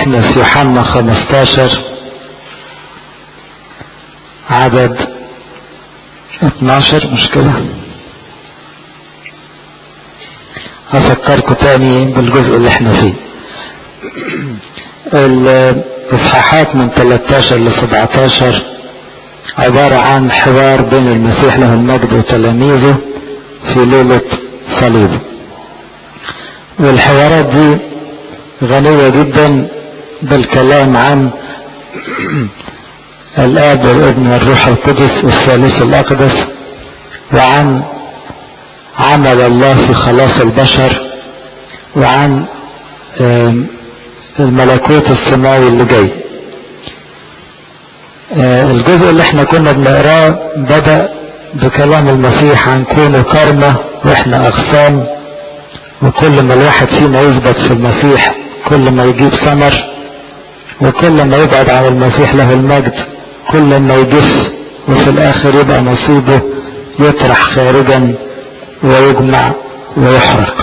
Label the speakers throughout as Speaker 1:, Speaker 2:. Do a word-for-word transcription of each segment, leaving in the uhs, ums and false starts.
Speaker 1: احنا في يوحنا خمستاشر عدد اتناشر، مش كده؟ هفكركم تاني بالجزء اللي احنا فيه. الاصحاحات من تلتاشر ل سبعتاشر عبارة عن حوار بين المسيح له المجد وتلاميذه في ليلة صليبه، والحوارات دي غنية جدا بالكلام عن الآب والابن والروح القدس الثالوث الأقدس، وعن عمل الله في خلاص البشر، وعن الملكوت السماوي اللي جاي. الجزء اللي احنا كنا بنقراه بدأ بكلام المسيح عن كونه كرمة واحنا أغصان، وكل ما الواحد فينا يثبت في المسيح كل ما يجيب ثمر، وكل ما يبعد عن المسيح له المجد كل ما يجف، وفي الآخر يبقى نصيبه يطرح خارجا ويجمع ويحرق.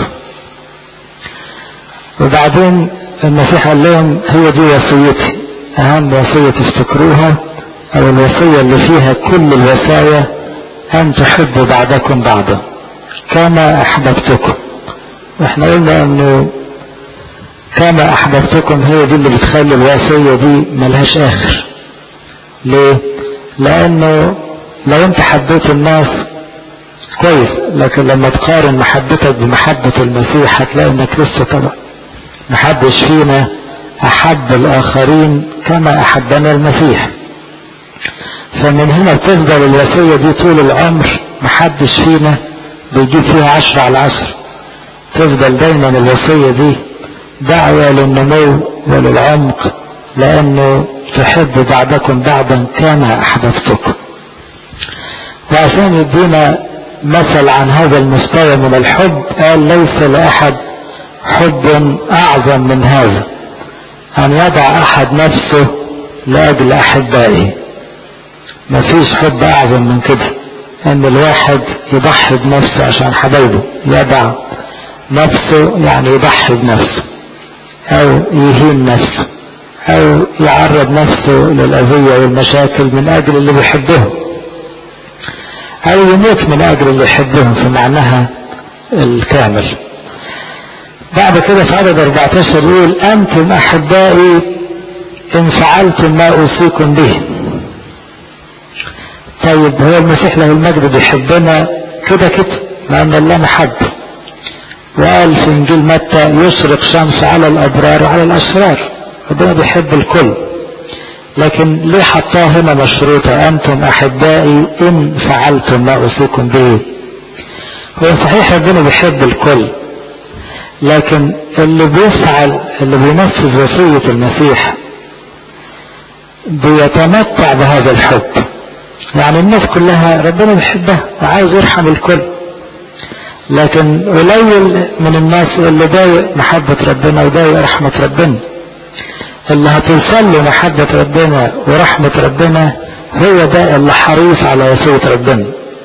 Speaker 1: وبعدين المسيح قال لهم هي دي وصيتي، أهم وصية تفتكروها، أو الوصية اللي فيها كل الوصايا، أن تحبوا بعضكم بعضا كما أحببتكم. واحنا قلنا أنه كما أحببتكم هي دي اللي بتخلي الوصية دي ملهاش آخر. ليه؟ لأنه لو أنت حبيت الناس كويس، لكن لما تقارن محبتك بمحبة المسيح هتلاقي انك لسه طبعا محدش فينا احب الاخرين كما احبنا المسيح. فمن هنا بتفضل الوصية دي طول العمر، محدش فينا بيجيب فيها عشرة على عشر، تفضل دايما الوصية دي دعوة للنمو وللعمق، لانه تحب بعضكم بعضا كما احببتكم. وعشان يدينا مثل عن هذا المستوى من الحب قال ليس لأحد حب أعظم من هذا، أن يضع أحد نفسه لأجل أحبائه. مفيش حب أعظم من كده، أن الواحد يضحي بنفسه عشان حبايبه، يضع نفسه يعني يضحي بنفسه، أو يهين نفسه، أو يعرض نفسه للأذية والمشاكل من أجل اللي بيحبهم، أو يموت من أجل اللي يحبهم في معناها الكامل. بعد كده في عدد أربعتاشر يقول أنتم أحبائي إن فعلتم ما أوصيكم به. طيب هو المسيح له المجد بيحبنا كده كده لأن الله محب، وقال في إنجيل متى يشرق شمس على الأبرار وعلى الأشرار، ربنا بيحب الكل. لكن ليه حطاه هنا مشروطة أنتم أحبائي إن فعلتم ما أوصيكم به؟ هو صحيح ربنا بيحب الكل، لكن اللي بيفعل اللي بينفذ وصية المسيح بيتمتع بهذا الحب. يعني الناس كلها ربنا بيحبها وعايز يرحم الكل، لكن قليل من الناس اللي ضايق محبة ربنا وضايق رحمة ربنا. اللي هتوصل له محبة ربنا ورحمة ربنا هو ده اللي حريص على وصية ربنا.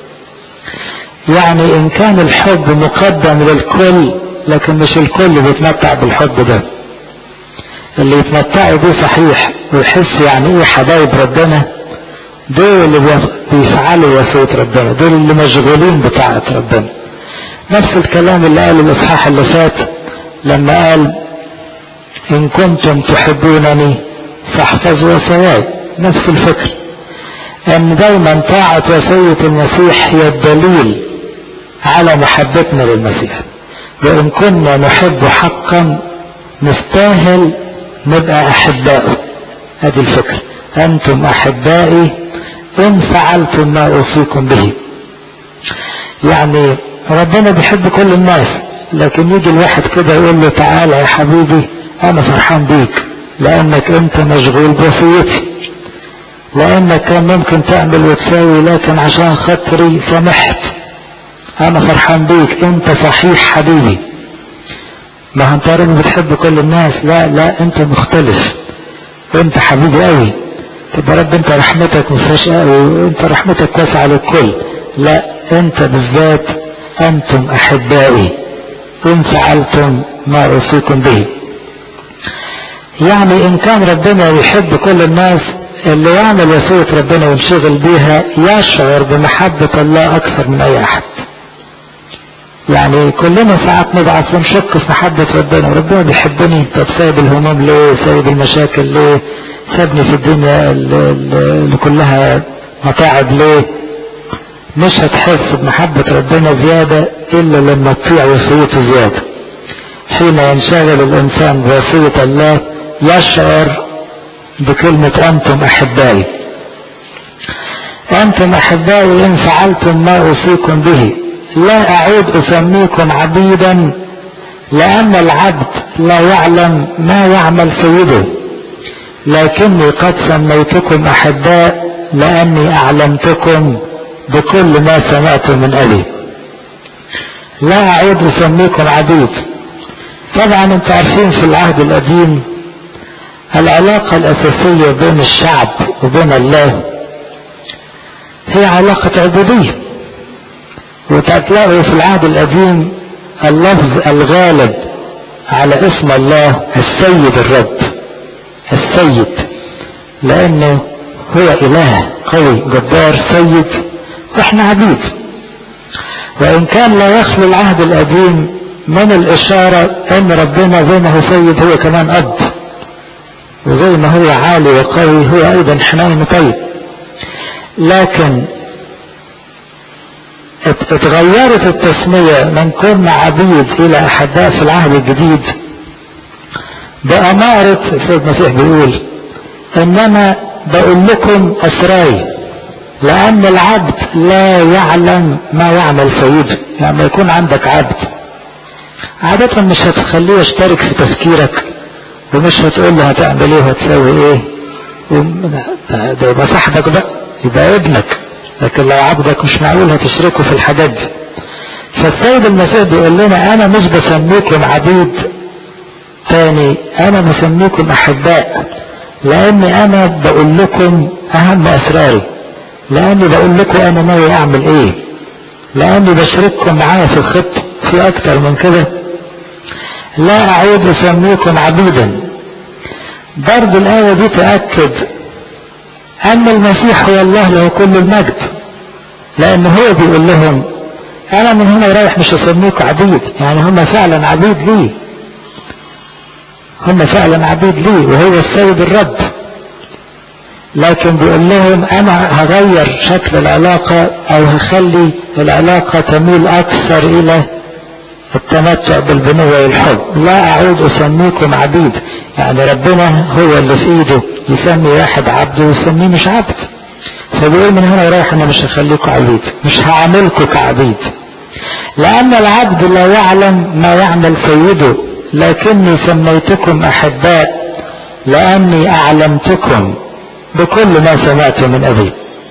Speaker 1: يعني ان كان الحب مقدم للكل، لكن مش الكل بيتمتع بالحب ده. اللي يتمتعوا بيه صحيح ويحس يعني ايه حبايب ربنا، دول اللي بيفعلوا وصية ربنا، دول اللي مشغولين بطاعة ربنا. نفس الكلام اللي قاله الاصحاح اللي فات لما قال إن كنتم تحبونني فاحفظوا وصاياي. نفس الفكر، أن دايما طاعة وصية المسيح هي الدليل على محبتنا للمسيح. وإن كنا نحب حقا نستاهل نبقى أحبائه. هذه الفكرة، أنتم أحبائي إن فعلتم ما أوصيكم به. يعني ربنا بيحب كل الناس، لكن يجي الواحد كده يقول له تعالى يا حبيبي أنا فرحان بيك لأنك أنت مشغول بوصيتي، لأنك كان ممكن تعمل وتساوي لكن عشان خاطري سمحت، أنا فرحان بيك، أنت صحيح حبيبي. ما أنت رب بتحب كل الناس، لا لا أنت مختلف، أنت حبيبي قوي. طب يا رب أنت رحمتك مفيهاش قوي، أنت رحمتك واسعة للكل. لا أنت بالذات أنتم أحبائي إن فعلتم ما أوصيكم به. يعني ان كان ربنا يحب كل الناس، اللي يعمل وصية ربنا وينشغل بيها يشعر بمحبة الله اكثر من اي احد. يعني كلنا ساعات نضعف ونشك في محبة ربنا، وربنا بيحبني، طب سايب الهموم ليه؟ سايب المشاكل ليه؟ سابني في الدنيا اللي كلها متاعب ليه؟ مش هتحس بمحبة ربنا زيادة الا لما تطيع وصيته زيادة. حين ينشغل الانسان بوصية الله يشعر بكلمة انتم احبائي. انتم احبائي ان فعلتم ما اوصيكم به لا اعود اسميكم عبيدا، لان العبد لا يعلم ما يعمل سيده، لكني قد سميتكم احباء لاني اعلمتكم بكل ما سمعتم من ابي. لا اعود اسميكم عبيد. طبعا انتم عارفين في العهد القديم العلاقة الاساسية بين الشعب وبين الله هي علاقة عبودية. وتلاقوا في العهد القديم اللفظ الغالب على اسم الله السيد الرب، السيد، لانه هو اله قوي جبار سيد واحنا عبيد. وان كان لا يخلو العهد القديم من الاشارة ان ربنا زي ما هو سيد هو كمان اب، وزي ما هو عالي وقوي هو ايضا حنين طيب. لكن اتغيرت التسمية من كنا عبيد الى احباء في العهد الجديد بأمارة سيد المسيح بيقول انما بقول لكم اسراي، لان العبد لا يعلم ما يعمل سيده. يعني يكون عندك عبد عادة مش هتخليه يشترك في تفكيرك، ومش هتقول له هتعمل ايه وهتسوي ايه، ده يبقى صاحبك بقى، يبقى ابنك. لكن لو عبدك مش معقول هتشركه في الحاجات دي. فالسيد المسيح بيقول لنا انا مش بسميكم عبيد تاني، انا بسميكم احباء، لاني انا بقول لكم اهم اسراري، لاني بقول لكم انا ناوي اعمل ايه، لاني بشرككم معايا في الخطة. في اكتر من كده لا اعود اسميكم عبيدا. برضو الايه دي تأكد ان المسيح هو الله له كل المجد، لان هو بيقول لهم انا من هنا رايح مش اسميكم عبيد. يعني هم فعلا عبيد لي، هم فعلا عبيد لي وهو السيد الرب. لكن بيقول لهم انا هغير شكل العلاقة او هخلي العلاقة تميل اكثر الى التمتع بالبنوة والحب. لا اعود اسميكم عبيد، يعني ربنا هو اللي في ايده يسمي واحد عبد ويسميه مش عبد. فبيقول من هنا رايح انا مش هخليكم عبيد، مش هعملكم كعبيد، لان العبد لا يعلم ما يعمل سيده، لكني سميتكم احباء لاني اعلمتكم بكل ما سمعت من ابي.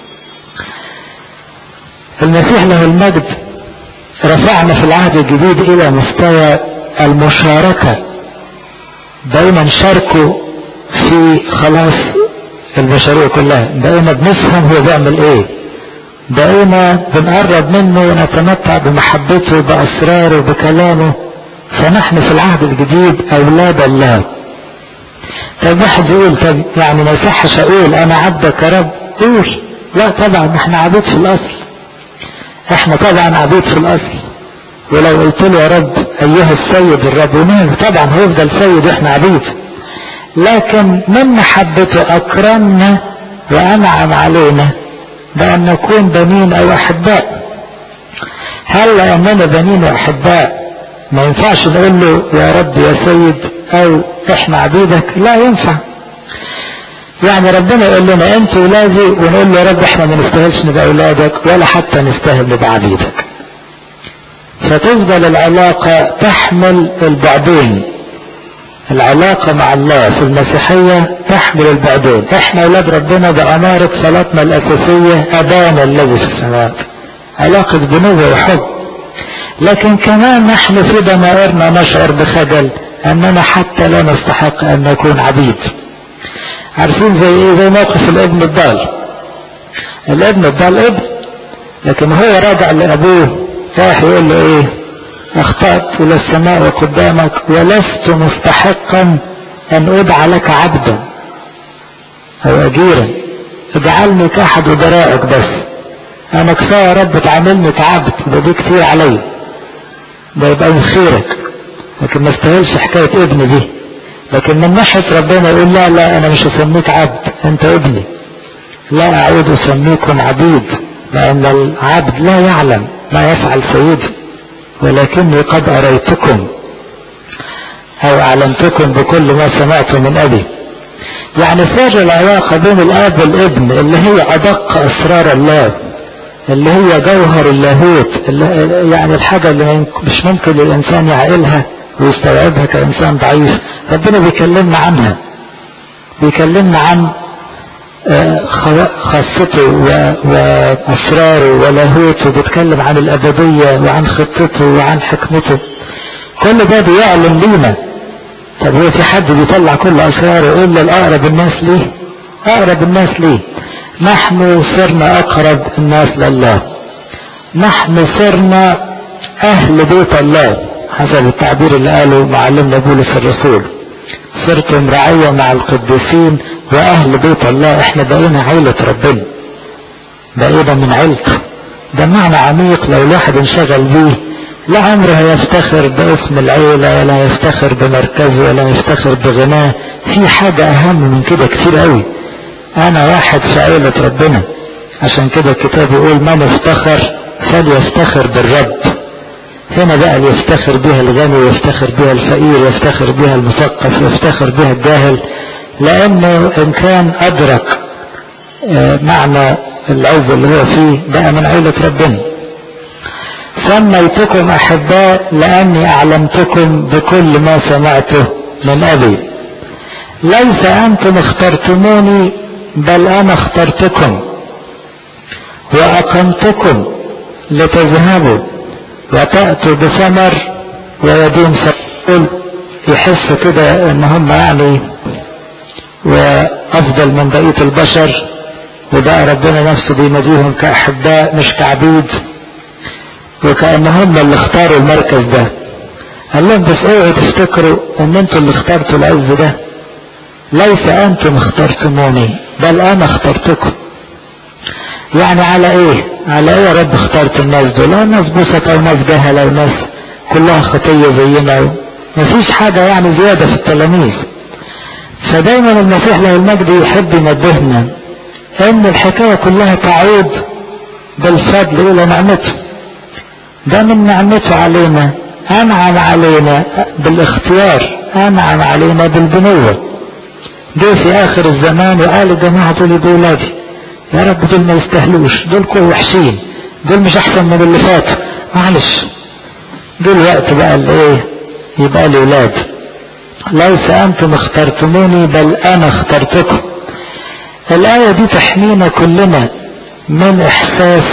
Speaker 1: المسيح له المجد رفعنا في العهد الجديد الى مستوى المشاركة، بقينا نشاركه في خلاص البشرية كلها، بقينا بنفهم هو بيعمل ايه، بقينا بنقرب منه ونتمتع بمحبته باسراره بكلامه. فنحن في العهد الجديد اولاد الله. طب واحد يقول طب يعني ما يصحش اقول انا عبدك يا رب؟ قول لا طبعا احنا عبيد في الاصل، احنا طبعا عبيد في الاصل. ولو قلت له يا رب ايها السيد الرب ونهي طبعا هيفضل سيد واحنا عبيد، لكن من محبته اكرمنا وانعم علينا بان نكون بنين او احباء. هل لاننا بنين واحباء ما ينفعش نقول له يا رب يا سيد او احنا عبيدك؟ لا ينفع. يعني ربنا يقول لنا انت ولادي، ونقول له يا رب احنا ما نستاهلش نبقى اولادك ولا حتى نستاهل نبقى عبيدك. فتفضل العلاقة تحمل البعدين. العلاقة مع الله في المسيحية تحمل البعدين. احنا اولاد ربنا بأمارة صلاتنا الاساسية ابانا الذي في السماوات، علاقة بنوة وحب. لكن كمان نحن في ضمائرنا نشعر بخجل اننا حتى لا نستحق ان نكون عبيد. عارفين زي ايه؟ زي موقف الابن الضال. الابن الضال ابن، لكن هو راجع لابوه راح يقول له ايه؟ اخطأت الى السماء وقدامك ولست مستحقا ان ادعى لك عبدا او اجيرا، اجعلني كاحد ودرائك بس. انا كفايه يا رب تعاملني كعبد، ده دي كتير علي، ده يبقى من خيرك، لكن ما استاهلش حكايه ابني دي. لكن من ناحيه ربنا يقول لا لا انا مش هسميك عبد، انت ابني، لا اعود اسميكم عبيد، لان العبد لا يعلم ما يفعل سيده، ولكني قد اريتكم او اعلمتكم بكل ما سمعت من ابي. يعني سر العلاقة بين الاب والابن اللي هي ادق اسرار الله، اللي هي جوهر اللاهوت، اللي يعني الحاجة اللي مش ممكن الانسان يعقلها ويستوعبها كانسان ضعيف، ربنا بيكلمنا عنها، بيكلمنا عن خاصته واسراره ولاهوته، بيتكلم عن الابدية وعن خطته وعن حكمته، كل ده بيعلن لينا. طب هو في حد بيطلع كل اسراره الا الاقرب الناس ليه؟ اقرب الناس ليه؟ نحن صرنا اقرب الناس لله، نحن صرنا اهل بيت الله حسب التعبير اللي قاله معلمنا بولس الرسول، صرتم رعية مع القديسين واهل بيت الله. احنا بقينا عيلة ربنا، بقينا من عيلته. ده معنى عميق لو الواحد انشغل بيه لا عمره هيفتخر باسم العيلة ولا يفتخر بمركزه ولا يفتخر بغناه. في حاجة اهم من كده كتير قوي، انا واحد في عيلة ربنا. عشان كده الكتاب يقول من افتخر فليفتخر بالرب. هنا بقى اللي يفتخر بها الغني، يفتخر بها الفقير، يفتخر بها المثقف، يفتخر بها الجاهل، لانه ان كان ادرك معنى العز اللي هو فيه بقى من عيلة ربنا. سميتكم احباء لاني اعلمتكم بكل ما سمعته من ابي. ليس انتم اخترتموني بل انا اخترتكم واقمتكم لتذهبوا وتأتوا بثمر ويدوم سبيل. يحس كده ان هم يعني وافضل من بقية البشر، وبقى ربنا نفسه بيناديهم كاحباء مش كعبيد، وكأن هم اللي اختاروا المركز ده. قال لهم بس اوعوا تفتكروا ان انتوا اللي اخترتوا العز ده، ليس انتم اخترتموني بل انا اخترتكم. يعني على ايه؟ على ايه يا رب اخترت الناس دول؟ ناس بسطة وناس جهلة وناس كلها خطية زينا، مفيش حاجة يعني زيادة في التلاميذ. فدايما المسيح له المجد يحب ينبهنا ان الحكاية كلها تعود بالفضل الى نعمته. ده من نعمته علينا، انعم علينا بالاختيار، انعم علينا بالبنوة. جه في اخر الزمان وقال الجماعة دول دولادي، يا رب دول ما يستاهلوش، دول كل وحشين، دول مش احسن من اللي فات، معلش دول وقت بقى اللي ايه يبقى لي ولاد. ليس انتم اخترتموني بل انا اخترتكم. الايه دي تحمينا كلنا من احساس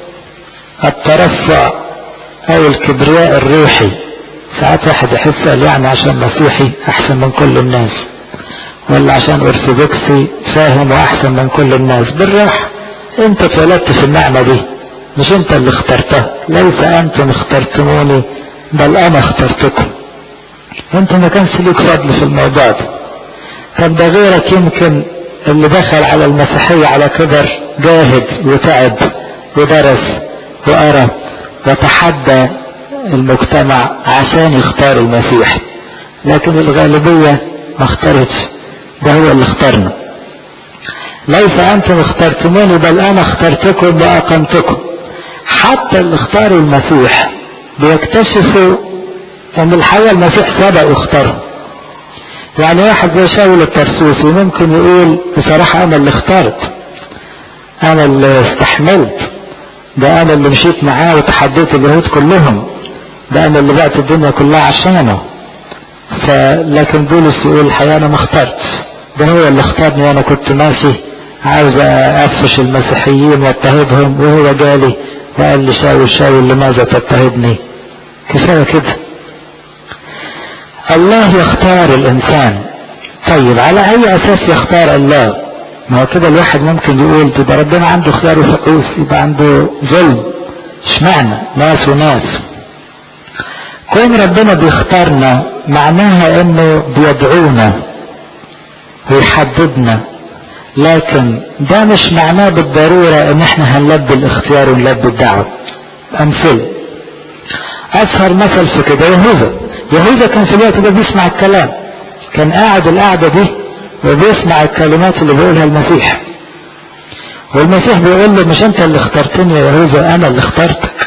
Speaker 1: الترفع او الكبرياء الروحي. ساعات واحد يحس قال يعني عشان مسيحي احسن من كل الناس، ولا عشان ارثوذكسي فاهم واحسن من كل الناس. بالراحة، انت اتولدت في النعمة دي، مش انت اللي اخترتها. ليس انتم اخترتموني بل انا اخترتكم. انت ما كانش ليك فضل في الموضوع ده. طب ده غيرك يمكن اللي دخل على المسيحية على كبر جاهد وتعب ودرس وقرا وتحدى المجتمع عشان يختار المسيح، لكن الغالبية ما اختارتش، ده هو اللي اختارنا. ليس انتم اخترتموني بل انا اخترتكم واقمتكم. حتى اللي اختاروا المسيح بيكتشفوا ان الحقيقة المسيح سبق واختاره. يعني واحد زي شاول الترسوسي ممكن يقول بصراحة انا اللي اخترت، انا اللي استحملت، ده انا اللي مشيت معاه وتحديت اليهود كلهم، ده انا اللي بعت الدنيا كلها عشانه. فلكن بولس يقول الحقيقة انا ما اخترتش، ده هو اللي اختارني وانا كنت ماشي عاوز اقفش المسيحيين واضطهدهم، وهو جالي وقال لي شاول شاول لماذا تضطهدني؟ كفاية كده. الله يختار الانسان. طيب على اي اساس يختار الله؟ ما هو كده الواحد ممكن يقول ده ربنا عنده خيار وفقوس، يبقى عنده ظلم. اشمعنى ناس وناس؟ كون ربنا بيختارنا معناها انه بيدعونا ويحددنا، لكن ده مش معناه بالضرورة ان احنا هنلبي الاختيار ونلبي الدعوة. امثلة اشهر مثل في كده يهوذا. يهوذا كان في الوقت ده بيسمع الكلام، كان قاعد القعدة دي وبيسمع الكلمات اللي بيقولها المسيح، والمسيح بيقول له مش انت اللي اخترتني يا يهوذا، انا اللي اخترتك،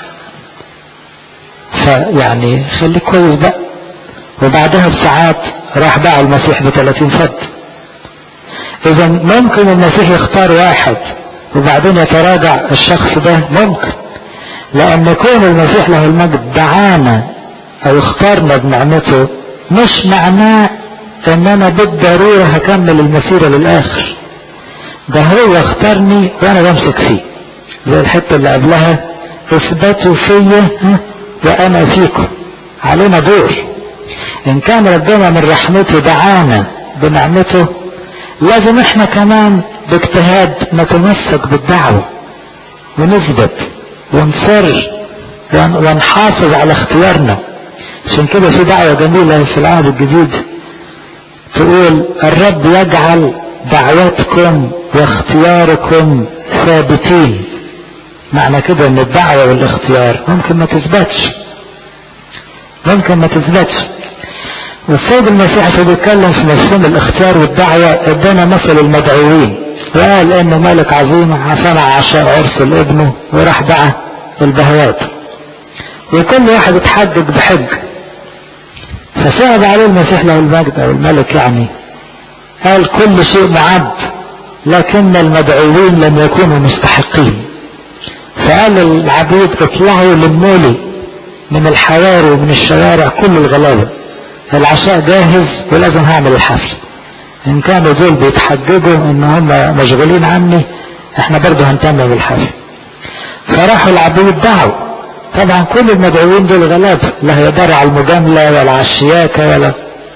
Speaker 1: فيعني خليك كويس بقى. وبعدها بساعات راح باع المسيح بثلاثين فد. اذا ممكن المسيح يختار واحد وبعدين يتراجع الشخص ده، ممكن، لان كون المسيح له المجد دعانا او اختارنا بنعمته مش معناه ان انا بالضرورة هكمل المسيرة للاخر. ده هو اختارني وانا بمسك فيه، زي الحتة اللي قبلها اثبتوا فيا وانا فيكم. علينا دور. ان كان ربنا من رحمته دعانا بنعمته، لازم احنا كمان باجتهاد نتمسك بالدعوة ونثبت ونصر ونحافظ على اختيارنا. عشان كده في دعوة جميلة في العهد الجديد تقول الرب يجعل دعوتكم واختياركم ثابتين. معنى كده ان الدعوة والاختيار ممكن ما تثبتش، ممكن ما تثبتش. والسيد المسيح في بيتكلم في مفهوم الاختيار والدعوة ادانا مثل المدعوين، وقال انه ملك عظيم صنع عشاء عرس لابنه وراح دعا البهوات، وكل واحد اتحجج بحج، فصعب عليه المسيح له المجد او الملك يعني، قال كل شيء معد لكن المدعوين لم يكونوا مستحقين. فقال العبيد اطلعوا للمولي من الحواري ومن الشوارع كل الغلابة، العشاء جاهز ولازم هعمل الحفل. ان كانوا دول بيتحججوا ان هم مشغولين عني، احنا برضه هنتمم الحفل. فراحوا العبيد دعوا، طبعا كل المدعوين دول غلابة، لا يقدروا على المجاملة ولا على الشياكة ولا.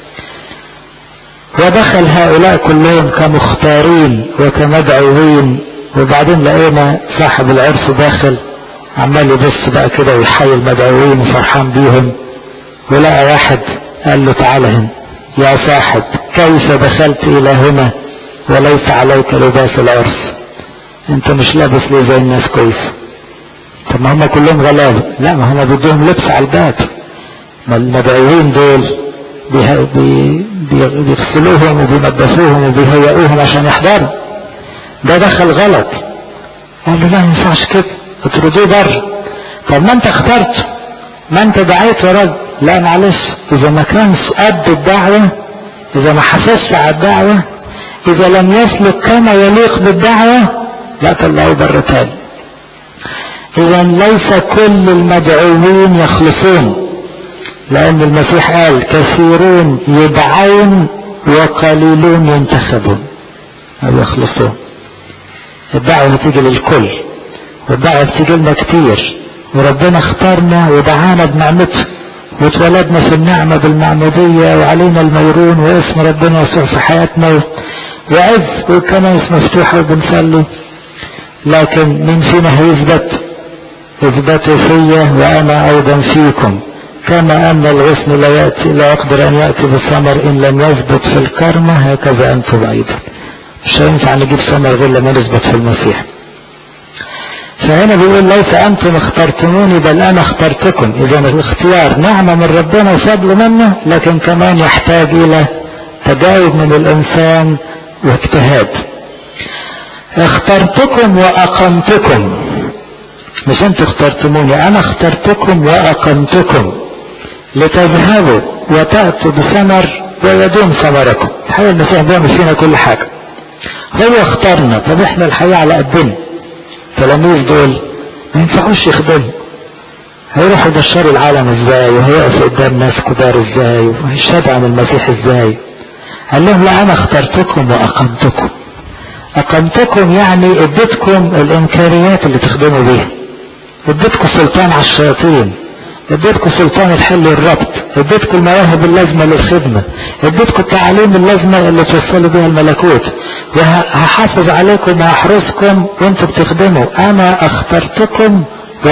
Speaker 1: ودخل هؤلاء كلهم كمختارين وكمدعوين، وبعدين لقينا صاحب العرس داخل عمال يبص بقى كده ويحيي المدعوين وفرحان بيهم، ولقى واحد قال له تعالى هنا يا صاحب، كيف دخلت الى هنا وليس عليك لباس العرس؟ انت مش لابس ليه زي الناس كويس؟ طب ما هم كلهم غلابة. لا، ما هم بدهم لبس على الباب، ما المدعوين دول بيغسلوهم وبينضفوهم وبيهيئوهم عشان يحضروا. ده دخل غلط، قال له لا ما ينفعش كده، اطردوه بره. طب ما انت اخترت، ما انت دعيت يا رب. لا معلش، اذا ما كانش قد الدعوة، اذا ما حافظش على الدعوة، اذا لم يسلك كما يليق بالدعوة، لا طلعوه بره تاني. اذا ليس كل المدعوين يخلصون، لان المسيح قال كثيرون يدعون وقليلون ينتخبون، ما بيخلصون. الدعوة بتيجي للكل، والدعوة بتيجي لنا كتير، وربنا اختارنا ودعانا بنعمته، واتولدنا في النعمة بالمعمودية وعلينا الميرون واسم ربنا يسوع في حياتنا وعز والكنائس مفتوحة وبنصلي. لكن مين فينا هيثبت؟ اثبتوا فيا وانا ايضا فيكم، كما ان الغصن لا يأتي لا يقدر ان يأتي بثمر ان لم يثبت في الكرمة، هكذا انتم ايضا. مش هينفع نجيب ثمر غير لما نثبت في المسيح. فهنا بيقول ليس انتم اخترتموني بل انا اخترتكم. اذا الاختيار نعمة من ربنا وفضل منه، لكن كمان يحتاج الى تجاوب من الانسان واجتهاد. اخترتكم واقمتكم، مش انتم اخترتموني، انا اخترتكم واقمتكم لتذهبوا وتأتوا بثمر ويدوم ثمركم. الحقيقة المسيح بيعمل فينا كل حاجة، هو اختارنا. طب احنا الحقيقة على قدنا، التلاميذ دول ما ينفعوش يخدموا، هيروحوا يبشروا العالم ازاي، وهيقفوا قدام ناس كبار ازاي، وهيشهدوا عن المسيح ازاي؟ قال لهم لا انا اخترتكم واقمتكم. اقمتكم يعني اديتكم الامكانيات اللي تخدموا بيها، اديتكم سلطان على الشياطين، اديتكم سلطان الحل والربط، اديتكم المواهب اللازمة للخدمة، اديتكم التعاليم اللازمة اللي توصلوا بها الملكوت، وهحافظ عليكم وهحرسكم وانتم بتخدموا. انا اخترتكم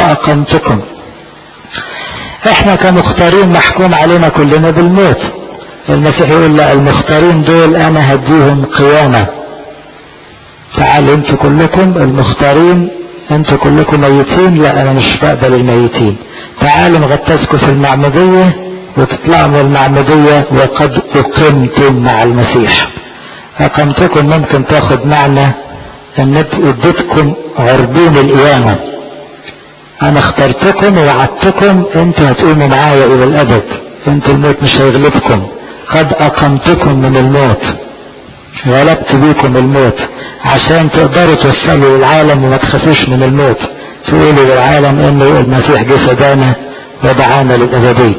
Speaker 1: واقمتكم. احنا كمختارين محكوم علينا كلنا بالموت، المسيح يقول لا، المختارين دول انا هديهم قيامة. تعالوا انتوا كلكم المختارين، انتوا كلكم ميتين، لا انا مش بقبل الميتين. تعالوا نغطسكم في المعمودية وتطلعوا من المعمودية وقد اقمتم مع المسيح. اقمتكم ممكن تاخد معنى ان اديتكم عربون القيامة. انا اخترتكم ووعدتكم انتوا هتقوموا معايا الى الابد، انتوا الموت مش هيغلبكم. قد اقمتكم من الموت، غلبت بيكم الموت عشان تقدروا توصلوا للعالم وما تخافوش من الموت. تقولوا للعالم انه المسيح جه فدانا ودعانا للابديه.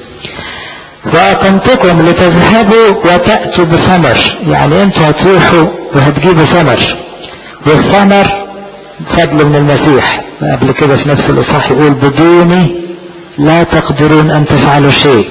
Speaker 1: واقمتكم لتذهبوا وتأتوا بثمر، يعني انتوا هتروحوا وهتجيبوا ثمر، والثمر فضل من المسيح. قبل كده في نفس الاصحاح يقول بدوني لا تقدرون ان تفعلوا شيء.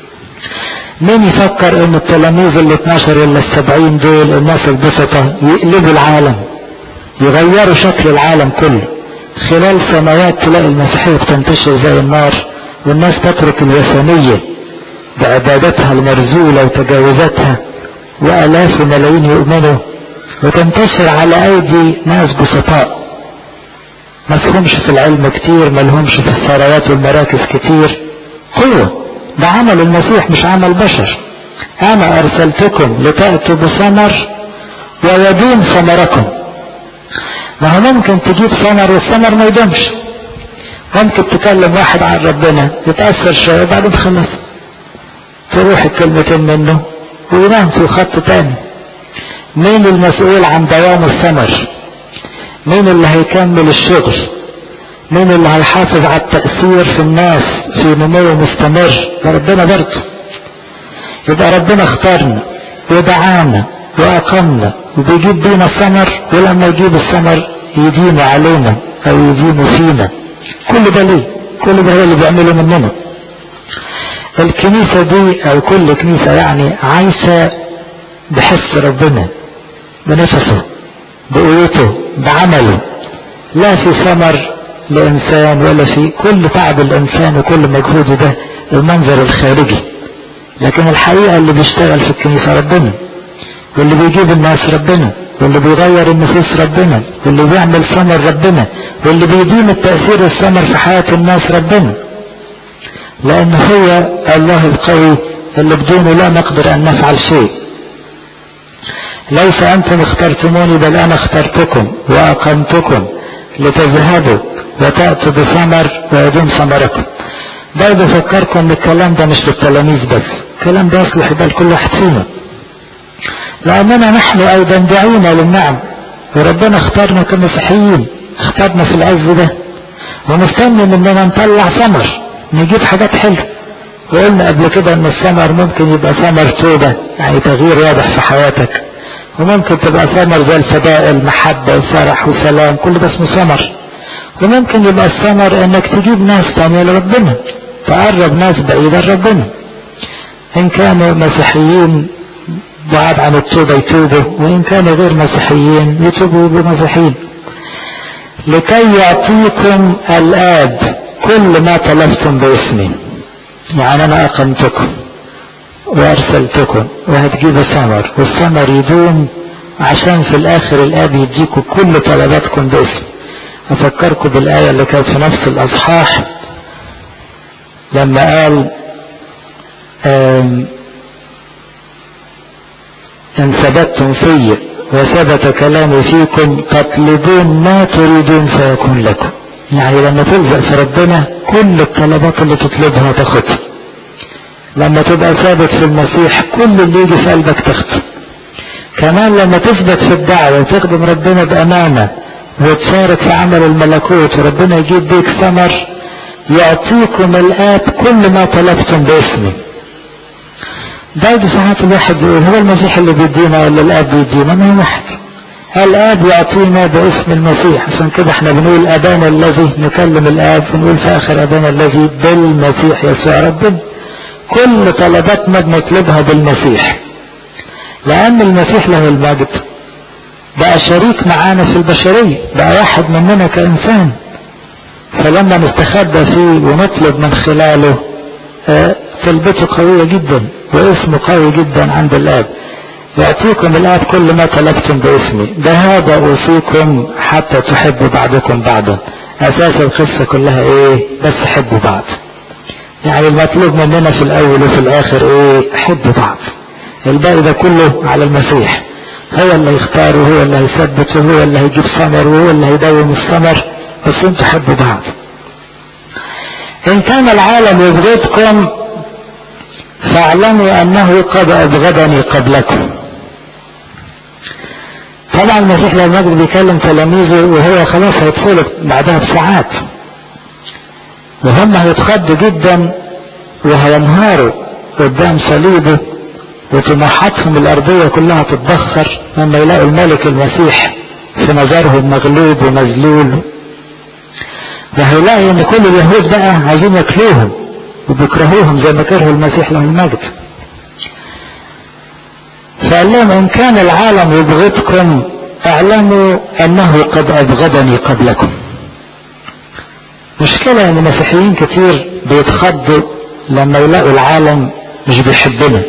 Speaker 1: مين يفكر ان التلاميذ ال اثناشر ولا السبعين دول الناس البسطة يقلبوا العالم، يغيروا شكل العالم كله؟ خلال سنوات تلاقي المسيحية بتنتشر زي النار، والناس تترك الوثنية بعبادتها المرزولة وتجاوزاتها، وآلاف وملايين يؤمنوا، وتنتشر على أيدي ناس بسطاء ما فيهمش في العلم كتير، ما لهمش في الثروات والمراكز كتير. هو ده عمل المسيح مش عمل بشر. أنا أرسلتكم لتأتوا بثمر ويدوم ثمركم. ما هو ممكن تجيب ثمر والثمر ما يدومش. ممكن تكلم واحد عن ربنا يتأثر شوية وبعدين خلص تروح الكلمتين منه وينام في خط تاني. مين المسؤول عن دوام الثمر؟ مين اللي هيكمل الشغل؟ مين اللي هيحافظ على التأثير في الناس في نمو مستمر؟ ربنا برضه. يبقى ربنا اختارنا ودعانا وأقمنا وبيجيب بينا الثمر، ولما يجيب الثمر يدينه علينا أو يدينه فينا. كل ده ليه؟ كل ده هو اللي بيعمله مننا. الكنيسة دي أو كل كنيسة يعني عايشة بحس ربنا، بنفسه، بقوته، بعمله. لا في ثمر لإنسان ولا في كل تعب الإنسان وكل مجهوده ده المنظر الخارجي، لكن الحقيقة اللي بيشتغل في الكنيسة ربنا، واللي بيجيب الناس ربنا، واللي بيغير النفوس ربنا، واللي بيعمل ثمر ربنا، واللي بيديم التأثير الثمر في حياة الناس ربنا. لأن هو الله القوي اللي بدونه لا نقدر أن نفعل شيء. ليس أنتم اخترتموني بل أنا اخترتكم وأقمتكم لتذهبوا وتأتوا بثمر ويدوم ثمركم. برضه فكركم ان الكلام ده مش للتلاميذ بس، الكلام ده يصلح يبقى لكل واحد فينا، لأننا نحن أيضا دعينا للنعم، وربنا اختارنا كمسيحيين، اختارنا في العز ده ومستني مننا نطلع ثمر، نجيب حاجات حلوه. وقلنا قبل كده ان الثمر ممكن يبقى ثمر توبة، يعني تغيير واضح في حياتك، وممكن تبقى ثمر زي الفضائل، محبة وفرح وسلام، كل ده اسمه ثمر. وممكن يبقى الثمر انك تجيب ناس تانية لربنا، تقرب ناس بعيدة لربنا، ان كانوا مسيحيين بعاد عن التوبة يتوبوا، وان كانوا غير مسيحيين يتوبوا بمسيحيين، لكي يعطيكم الآب كل ما طلبتم باسمي. يعني انا اقمتكم وارسلتكم وهتجيبوا ثمر، والثمر يدوم عشان في الاخر الاب يديكم كل طلباتكم باسم. افكركم بالايه اللي كانت في نفس الاصحاح لما قال ان ثبتتم في وثبت كلامي فيكم تطلبون ما تريدون فيكون لكم. يعني لما تلزق في ربنا كل الطلبات اللي تطلبها تاخدها. لما تبقى ثابت في المسيح كل اللي يجي في قلبك تاخده. كمان لما تثبت في الدعوة وتخدم ربنا بأمانة وتشارك في عمل الملكوت وربنا يجيب بيك ثمر، يعطيكم الآب كل ما طلبتم باسمي. برضه ساعات الواحد يقول هو المسيح اللي بيدينا ولا الآب بيدينا؟ ما هو واحد. الآب يعطينا باسم المسيح، عشان كده احنا بنقول أبانا الذي، نكلم الآب ونقول في آخر أبانا الذي بالمسيح يسوع ربنا. كل طلباتنا بنطلبها بالمسيح، لأن المسيح له المجد بقى شريك معانا في البشرية، بقى واحد مننا كإنسان. فلما نستخبى فيه ونطلب من خلاله طلبته قوية جدا واسمه قوي جدا عند الآب. يعطيكم الآب كل ما طلبتم باسمي، بهذا أوصيكم حتى تحبوا بعضكم بعضا. أساس القصة كلها إيه؟ بس حبوا بعض. يعني المطلوب مننا في الأول وفي الآخر إيه؟ حبوا بعض. الباقي ده كله على المسيح، هو اللي يختاره، هو اللي هيثبته، هو اللي هيجيب ثمر، وهو اللي هيدوم الثمر، بس انتوا حبوا بعض. إن كان العالم يبغضكم فاعلموا أنه قد أبغضني قبلكم. طبعا المسيح لما المجد بيكلم تلاميذه وهو خلاص هيدخل بعدها بساعات، وهم هيتخضوا جدا وهينهاروا قدام صليبه، وطموحاتهم الأرضية كلها تتبخر لما يلاقوا الملك المسيح في نظرهم مغلوب ومذلول، وهيلاقوا ان كل اليهود بقى عايزين ياكلوهم وبيكرهوهم زي ما كرهوا المسيح له المجد. فقال لهم ان كان العالم يبغضكم اعلموا انه قد ابغضني قبلكم. مشكلة ان مسيحيين كتير بيتخضوا لما يلاقوا العالم مش بيحبنا.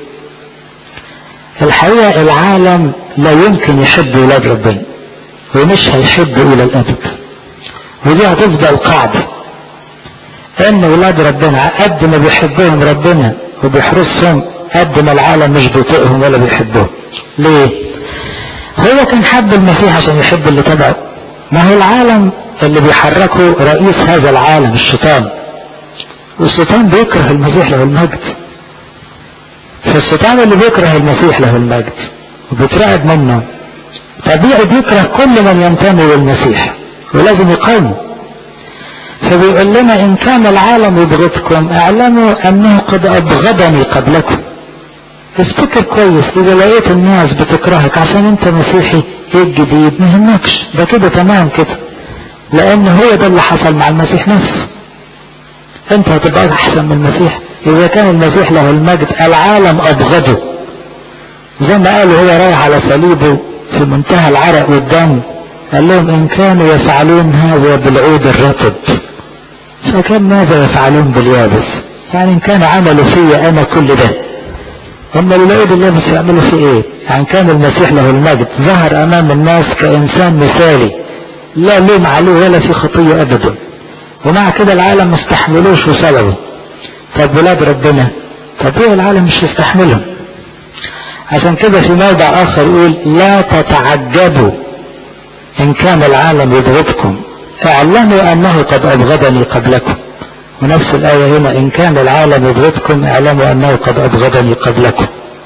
Speaker 1: الحقيقة العالم لا يمكن يحب ولاد ربنا ومش هيحب الى الابد، ودي هتفضل قاعدة ان ولاد ربنا قد ما بيحبهم ربنا وبيحرسهم قد ما العالم مش بيطيقهم ولا بيحبهم. ليه؟ هو كان حب المسيح عشان يحب اللي تبعه. ما هو العالم اللي بيحركه رئيس هذا العالم الشيطان، والشيطان بيكره المسيح له المجد. فالشيطان اللي بيكره المسيح له المجد وبيترعب منه طبيعي بيكره كل من ينتمي للمسيح ولازم يقاومه. فبيقول لنا ان كان العالم يبغضكم اعلموا انه قد ابغضني قبلكم. افتكر كويس اذا لقيت الناس بتكرهك عشان انت مسيحي، ايه الجديد؟ ما يهمكش، ده كده تمام كده، لان هو ده اللي حصل مع المسيح نفسه. انت هتبقى احسن من المسيح اذا كان المسيح له المجد العالم ابغضه، زي ما قالوا هو رايح على صليبه في منتهى العرق والدم، قال لهم ان كانوا يفعلون هذا بالعود الرطب فكان ماذا يفعلون باليابس؟ يعني ان كانوا عملوا فيا انا كل ده، هم العود اليابس يعملوا في ايه؟ يعني كان المسيح له المجد ظهر امام الناس كانسان مثالي لا لوم عليه ولا في خطية ابدا، ومع كده العالم ما استحملوش وسلبوا. طب ولاد ربنا، طب ايه العالم مش يستحملهم؟ عشان كده في موضع اخر يقول لا تتعجبوا ان كان العالم يبغضكم اعلموا انه قد ابغضني قبلكم. ونفس الايه هنا ان كان العالم يبغضكم اعلموا انه قد ابغضني قبلكم.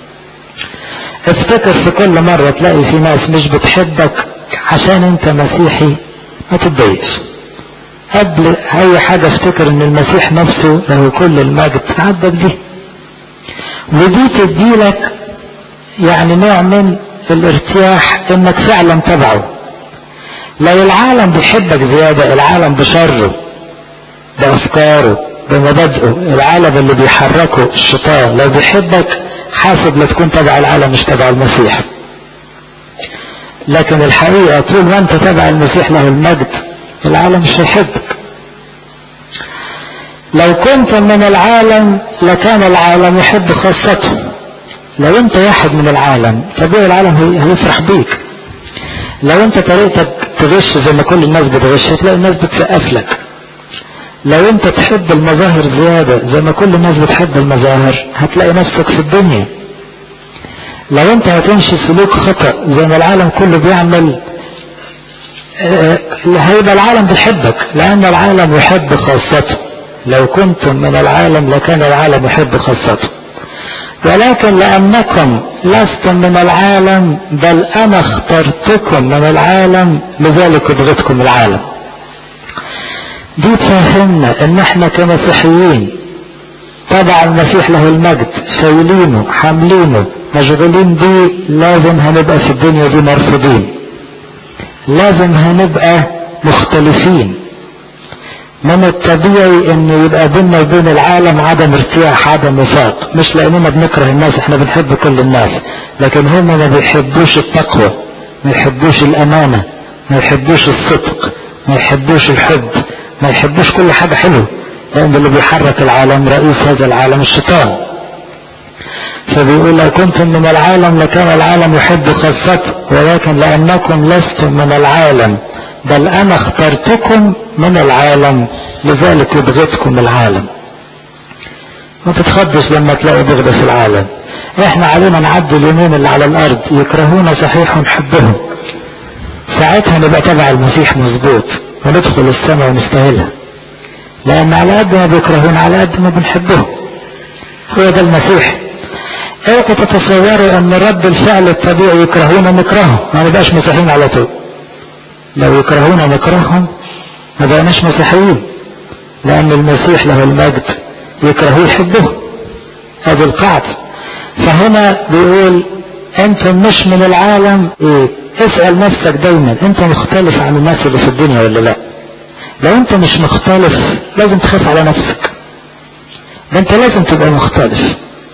Speaker 1: افتكر في كل مرة تلاقي في ناس مش بتحبك عشان انت مسيحي ما تتضايقش. قبل اي حاجة افتكر ان المسيح نفسه له كل المجد عدك دي، ودي تديلك يعني نوع من الارتياح انك فعلا تبعه. لو العالم بيحبك زيادة، العالم بشره بافكاره بمبادئه، العالم اللي بيحركه الشيطان لو بيحبك حاسب لا تكون تبع العالم مش تبع المسيح. لكن الحقيقة طول ما انت تبع المسيح له المجد العالم مش هيحبك. لو كنت من العالم لكان العالم يحب خاصته. لو انت واحد من العالم طبيعي العالم هيفرح بيك. لو انت طريقتك تغش زي ما كل الناس بتغش هتلاقي الناس بتسقف لك. لو انت تحب المظاهر زيادة زي ما كل الناس بتحب المظاهر هتلاقي نفسك في الدنيا. لو انت هتمشي سلوك خطأ زي ما العالم كله بيعمل هيبقى العالم بيحبك لان العالم يحب خاصته. لو كنتم من العالم لكان العالم يحب خاصته، ولكن لأنكم لستم من العالم بل أنا اخترتكم من العالم لذلك ابغضكم العالم. دي تفهمنا ان احنا كمسيحيين تبع المسيح له المجد شايلينه حاملينه مشغولين بيه، لازم هنبقى في الدنيا دي مرفوضين، لازم هنبقى مختلفين. من الطبيعي ان يبقى بيننا وبين العالم عدم ارتياح عدم وفاق، مش لاننا بنكره الناس، احنا بنحب كل الناس، لكن هم ما بيحبوش التقوى، ما يحبوش الامانة، ما يحبوش الصدق، ما يحبوش الحب، ما يحبوش كل حاجة حلوة، لأن اللي بيحرك العالم رئيس هذا العالم الشيطان. فبيقول لو كنتم من العالم لكان العالم يحب خاصته، ولكن لأنكم لستم من العالم بل أنا اخترتكم من العالم لذلك يبغضكم العالم. ما تتخضش لما تلاقي بغضة في العالم. احنا علينا نعدي اليومين اللي على الأرض يكرهون صحيح ونحبهم، ساعتها نبقى تبع المسيح مظبوط وندخل السماء ونستاهلها، لأن على قد ما بيكرهون على قد ما بنحبهم. هو ده المسيح. اوعوا تتصوروا ان رد الفعل الطبيعي يكرهونا نكرههم، ما نبقاش مسيحيين على طول. لو يكرهونا نكرههم ما بقناش مسيحيين، لأن المسيح له المجد يكرهوه يحبه. هذه القاعدة. فهنا بيقول انتم مش من العالم. ايه؟ اسأل نفسك دايما انت مختلف عن الناس اللي في الدنيا ولا لا؟ لو انت مش مختلف لازم تخاف على نفسك، ده انت لازم تبقى مختلف،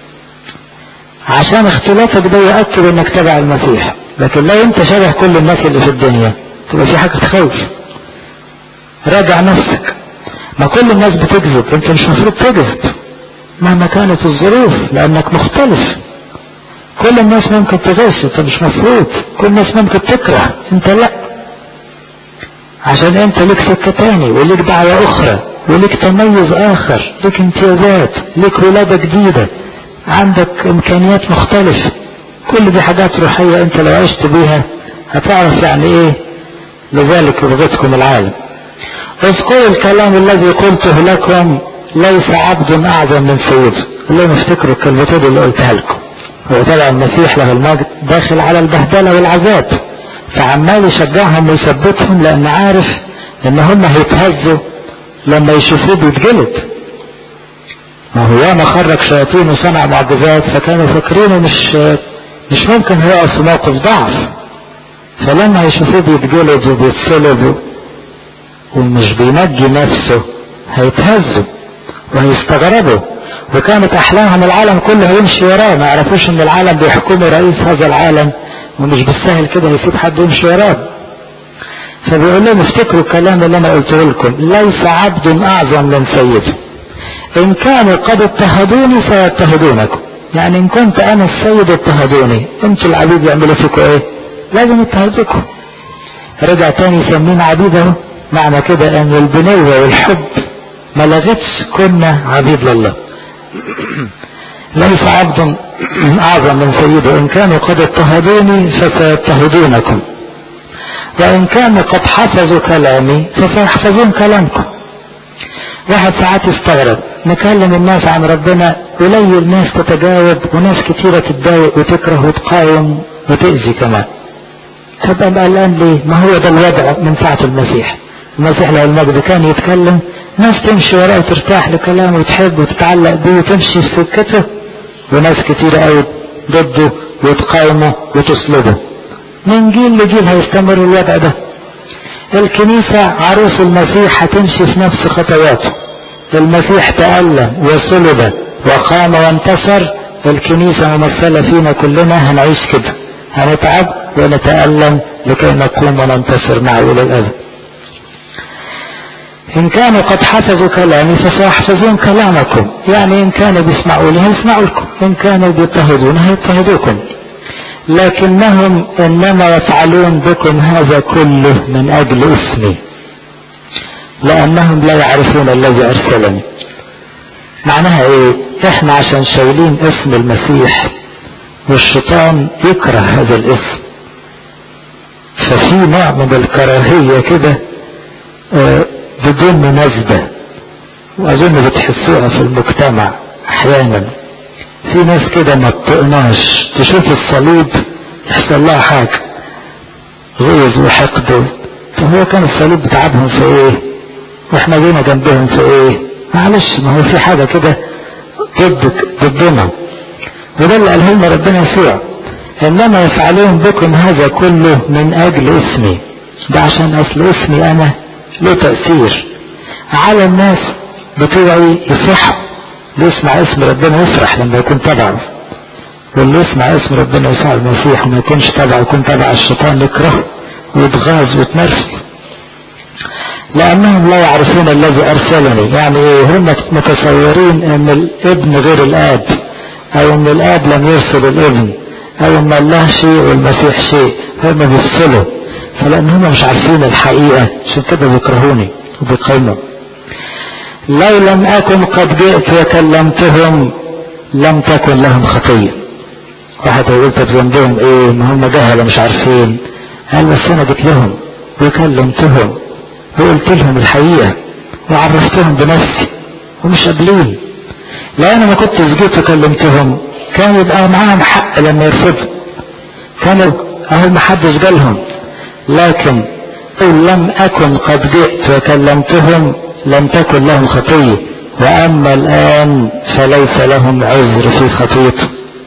Speaker 1: عشان اختلافك ده يؤكد انك تبع المسيح. لكن لو انت شبه كل الناس اللي في الدنيا تبقى في حاجة تخوف. راجع نفسك. ما كل الناس بتكذب، انت مش مفروض تكذب مهما كانت الظروف لانك مختلف. كل الناس ممكن تغش، انت مش مفروض. كل الناس ممكن تكره، انت لا، عشان انت ليك سكة تاني وليك دعوة اخرى وليك تميز اخر، ليك امتيازات، ليك ولادة جديدة، عندك امكانيات مختلفة. كل دي حاجات روحية انت لو عشت بيها هتعرف يعني ايه لذلك يبغضكم العالم. اذكروا الكلام الذي قلته لكم ليس عبد اعظم من سيده. اللي نفتكروا الكلمتين اللي قلتها لكم. هو طبعا المسيح له المجد داخل على البهدلة والعذاب، فعمال يشجعهم ويثبتهم لان عارف ان هم هيتهزوا لما يشوفوه بيتجلد. ما هو ياما خرج شياطين وصنع معجزات، فكانوا فاكرينه مش مش ممكن هيقف في موقف ضعف، فلما يشوفوه بيتجلد وبيتصلب ومش بينجي نفسه هيتهزوا وهيستغربوا. وكانت احلامهم العالم كله يمشي وراه، ما يعرفوش ان العالم بيحكمه رئيس هذا العالم ومش بالسهل كده يسيب حد يمشي وراه. فبيقول لهم افتكروا الكلام اللي انا قلته لكم ليس عبد اعظم من سيده. ان كانوا قد اضطهدوني فيضطهدونكم. يعني ان كنت انا السيد اضطهدوني، انتوا العبيد يعملوا فيكم ايه؟ لازم يضطهدوكم. رجع تاني يسمينا عبيد اهو. معنى كده ان البنوة والحب ما لغتش كنا عبيد لله. ليس عبد اعظم من سيده. ان كانوا قد اضطهدوني فسيضطهدونكم، وان كانوا قد حفظوا كلامي فسيحفظون كلامكم. واحد ساعات يستغرب نكلم الناس عن ربنا قليل ناس تتجاوب وناس كتيرة تتضايق وتكره وتقاوم وتأذي كمان. تبقى قلقان ليه؟ ما هو ده الوضع من ساعة المسيح. المسيح له المجد كان يتكلم ناس تمشي وراه وترتاح لكلامه وتحب وتتعلق بيه وتمشي في سكته، وناس كتيرة قوي ضده وتقاومه وتصلبه. من جيل لجيل هيستمر الوضع ده. الكنيسة عروس المسيح هتمشي في نفس خطواته. المسيح تألم وصلب وقام وانتصر، الكنيسة ممثلة فينا كلنا هنعيش كده، هنتعب ونتألم لكي نقوم وننتصر معه إلى الأبد. إن كانوا قد حفظوا كلامي فسيحفظون كلامكم. يعني إن كانوا بيسمعوا لي هيسمعوا لكم، إن كانوا بيضطهدون هيضطهدوكم، لكنهم إنما يفعلون بكم هذا كله من أجل اسمي، لأنهم لا يعرفون الذي أرسلني. معناها إيه؟ إحنا عشان شايلين اسم المسيح والشيطان يكره هذا الاسم، ففي نوع من الكراهية كده آه بدون مناسبة، وأظن بتحسوها في المجتمع أحيانا. في ناس كده ما تطقناش تشوف الصليب يحصل لها حاجة غيظ وحقد. فهو كان الصليب بتعبهم في ايه واحنا جينا جنبهم في ايه؟ معلش، ما هو في حاجة كده ضدك ضدنا. وده اللي قاله لنا ربنا يسوع، انما يفعلون بكم هذا كله من اجل اسمي. ده عشان اصل اسمي انا له تأثير على الناس بتوعي يفرحوا. اللي يسمع اسم ربنا يفرح لما يكون تبعه، واللي يسمع اسم ربنا يسوع المسيح وما يكونش تبعه يكون تبع الشيطان يكرهه ويتغاظ ويتنرفز. لأنهم لا يعرفون الذي أرسلني. يعني إيه؟ هم متصورين أن الابن غير الآب، أو أن الآب لم يرسل الابن، أو أن الله شيء والمسيح شيء. هم بيفصلوا، فلأنهم مش عارفين الحقيقة عشان كده بيكرهوني وبيقاوموا. لو لم أكن قد جئت وكلمتهم لم تكن لهم خطية. واحد يقول طب ذنبهم ايه؟ ما هم جهلة مش عارفين. قال بس انا جيت لهم وكلمتهم وقلت لهم الحقيقة وعرفتهم بنفسي ومش قابلين. لو انا ما كنتش جيت وكلمتهم كان يبقى معاهم حق لما يرفضوا، كانوا اهو ما حدش جالهم. لكن إن لم أكن قد جئت وكلمتهم لم تكن لهم خطية، وأما الآن فليس لهم عذر في خطيته.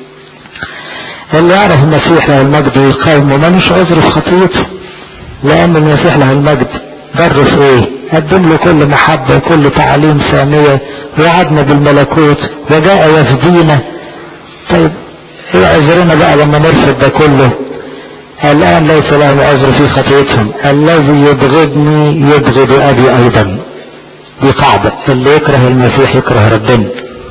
Speaker 1: اللي يعرف المسيح له المجد ويقاومه ملوش عذر في خطيته، لأن المسيح له المجد بر في إيه؟ قدم له كل محبة وكل تعليم سامية ووعدنا بالملكوت وجاء يفدينا. طيب إيه عذرنا بقى لما نرفض ده كله؟ الآن ليس لهم عذر في خطيتهم. الذي يبغضني يبغض أبي أيضا. دي قاعدة، اللي يكره المسيح يكره ربنا،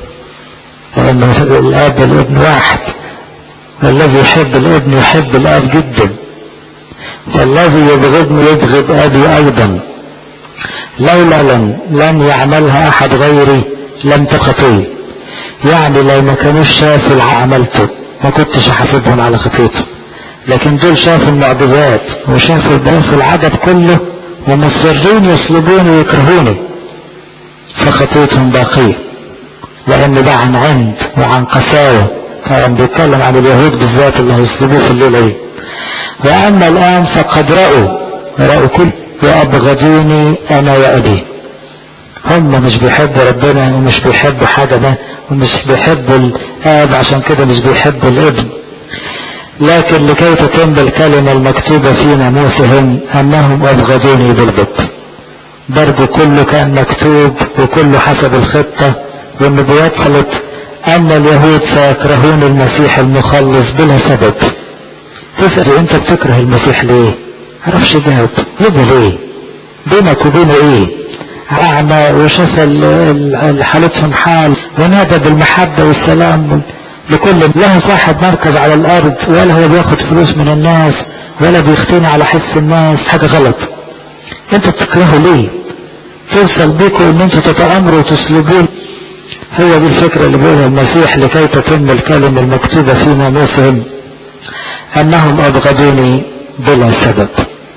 Speaker 1: لأن الآب والابن واحد، والذي يحب الابن يحب الآب جدا. فالذي يبغضني يبغض أبي أيضا. لولا لن لن يعملها أحد غيري لم تخطي. يعني لو ما كانوش شافوا اللي عملته ما كنتش أحاسبهم على خطيته، لكن دول شافوا المعجزات وشافوا الباس العدد كله ومصرين يصلبوني ويكرهوني، فخطيتهم باقية، لأن ده عن عند وعن قساوة. كان بيتكلم عن اليهود بالذات اللي هيصلبوه في الليلة دي. وأما الآن فقد رأوا رأوا كل وأبغضوني أنا وأبي. هم مش بيحبوا ربنا ومش بيحبوا حاجة ده ومش بيحبوا الآب، عشان كده مش بيحبوا الابن. لكن لكي تتم الكلمة المكتوبة في ناموسهم أنهم أبغضوني بالضبط. برضه كله كان مكتوب وكله حسب الخطة، والنبوات قالت أن اليهود سيكرهون المسيح المخلص بلا سبب. تسأل أنت بتكره المسيح ليه؟ معرفش يجاوب. يبقى ليه؟ بينك وبينه إيه؟ أعمى وشاف حالتهم حال ونادى بالمحبة والسلام لكل. له صاحب مركز على الأرض، ولا هو بياخد فلوس من الناس ولا بيختني على حس الناس. حاجة غلط. انتوا بتكرهوا ليه؟ توصل بيكم ان انتوا تتآمروا وتسلبون. هي دي الفكرة اللي بيقولها المسيح لكي تتم الكلمة المكتوبة في ناموسهم انهم ابغضوني بلا سبب.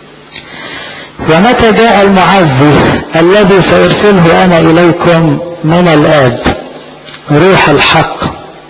Speaker 1: ومتى جاء المعزي الذي سأرسله انا اليكم من الآب روح الحق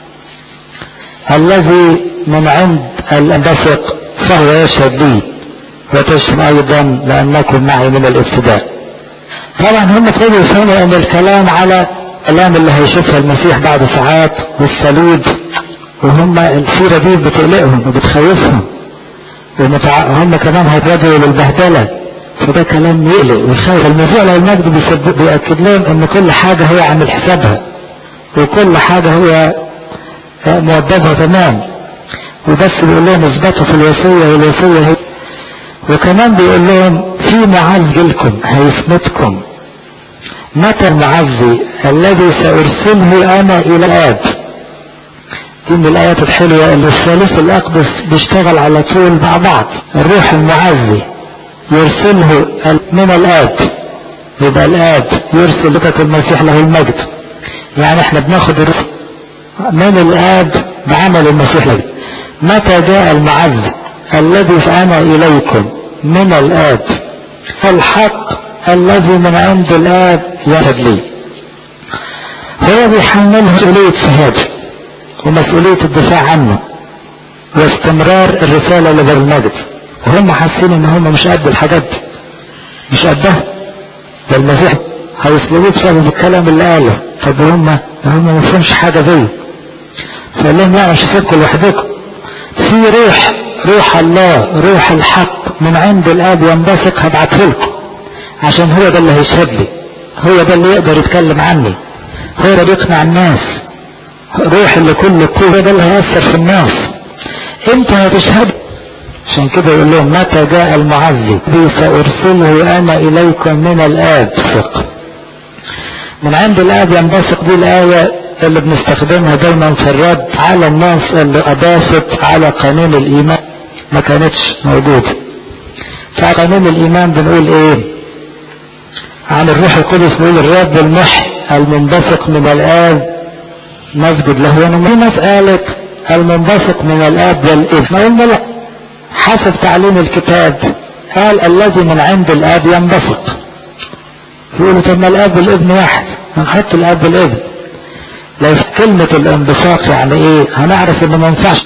Speaker 1: الذي من عند الأنبثق فهو يشهد لي وتشهد ايضا لانكم معي من الابتداء. طبعا هم ابتدوا يفهموا ان الكلام على الكلام اللي هيشوفها المسيح بعد ساعات والصليب، وهم السيرة دي بتقلقهم وبتخوفهم، وهم كمان هيتوجهوا للبهدلة، فده كلام يقلق ويخوف. المسيح له المجد بيأكد لهم ان كل حاجة هو عامل حسابها وكل حاجة هو موضبها تمام، وبس بيقول لهم اثبتوا في الوصية والوصية هي. وكمان بيقول لهم في معزي لكم هيثبتكم. متى المعزي الذي سأرسله أنا إلى الآب. دي من الآيات الحلوة اللي الثالوث الأقدس بيشتغل على طول مع بعض. الروح المعزي يرسله من الآب، يبقى الآب يرسل لك المسيح له المجد. يعني احنا بناخد الروح من الآب بعمل المسيح له. متى جاء المعزي الذي أنا إليكم من الآب فالحق الذي من عند الآب يشهد لي. هو بيحمل مسؤولية شهادة ومسؤولية الدفاع عنه واستمرار الرسالة للمجد، وهم حاسين ان هم مش قد الحاجات دي، مش قدها. والمسيح هيصلبوه بسبب الكلام اللي قاله. طب هم هم ما فهمش حاجة زيه، فقال لهم لا مش هسيبكم لوحدكم. في روح روح الله روح الحق من عند الآب ينبثق هبعته لكم، عشان هو ده اللي هيشهد لي، هو ده اللي يقدر يتكلم عني، هو ده بيقنع الناس. روح اللي كل قوة ده اللي هيأثر في الناس. انت هتشهد. عشان كده يقول لهم متى جاء المعزي بي سأرسله أنا إليكم من الآب ثق. من عند الآب ينبثق. دي الآية اللي بنستخدمها دايما في الرد على الناس اللي أضافت على قانون الإيمان ما كانتش موجودة. فقانون الإيمان بنقول إيه عن الروح القدس؟ نقول الرب المحي المنبثق من الآب نسجد له. يعني في ناس قالت المنبثق من الآب والابن، ما قلنا لا، حسب تعليم الكتاب قال الذي من عند الآب ينبثق. يقولوا طب ما الآب والابن واحد، هنحط الآب والابن. لو كلمة الانبثاق يعني ايه هنعرف انه ما ينفعش.